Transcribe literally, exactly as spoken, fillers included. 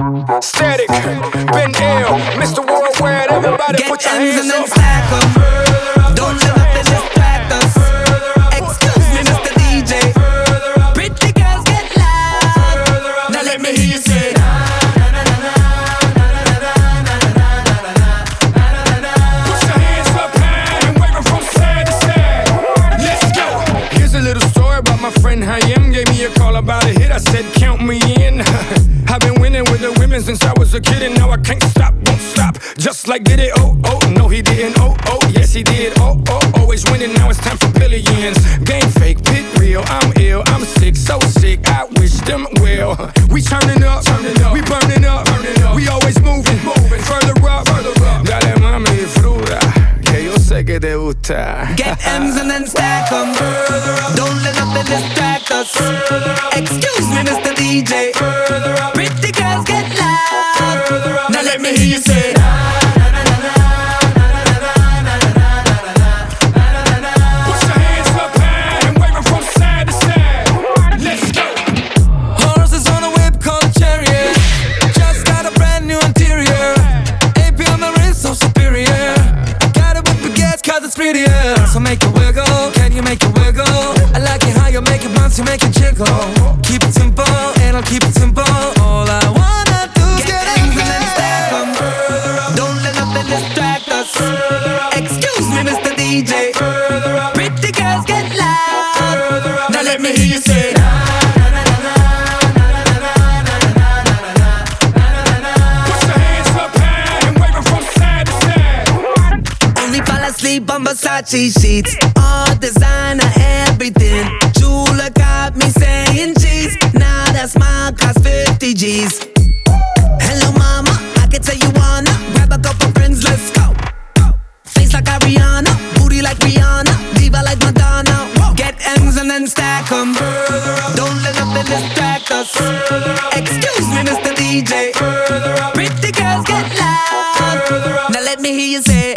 Static, Ben Ill, Mister Worldwide, everybody Get put your M's hands and then up. stack 'em. Don't let nothing distract us. Excuse me, Mister D J. Pretty girls get loud. Now let me hear you say. Put your hands up high and wave 'em from side to side. Let's go. Here's a little story about my friend Hayem. Gave me a call about a hit. I said, count me in. I've been winning with the women since I was a kid, and now I can't stop, won't stop. Just like did it, oh, oh, no he didn't, oh, oh, yes he did, oh, oh, always winning, now it's time for billions. Game fake, pit real, I'm ill, I'm sick, so sick, I wish them well. We turning up, turning up, we burning up, burning up. We always moving, moving, further up, further up. Dale mami, fruta, que yo sé que te gusta. Get M's and then stack 'em. Don't let nothing distract us. Excuse me, Mister D J. Pretty girls get loud. Now let me hear you say. Put your hands up high and wave 'em from side to side. Let's go. Horses on a whip called a chariot. Just got a brand new interior. A P on the wrist, so superior. Got it with baguettes cause it's prettier. So make it wiggle, can you make it wiggle? I like it how you make it bounce, you make it jiggle. Keep it simple, and I'll keep it simple. All I wanna do is get, get M's and then stack 'em. Don't let nothing distract us. Excuse me, Mister D J. Pretty girls get loud. Now let me hear you say. Put your hands up high and wave 'em from side to side. Only fall asleep on Versace sheets. All designer, everything. Jula got me saying cheese. Now that smile cost fifty G's. Hello mama, I can tell you wanna grab a couple friends, let's go. Face like Ariana, booty like Rihanna, diva like Madonna. Get M's and then stack 'em. Don't let nothing distract us. Excuse me, Mister D J. Pretty girls get loud. Now let me hear you say.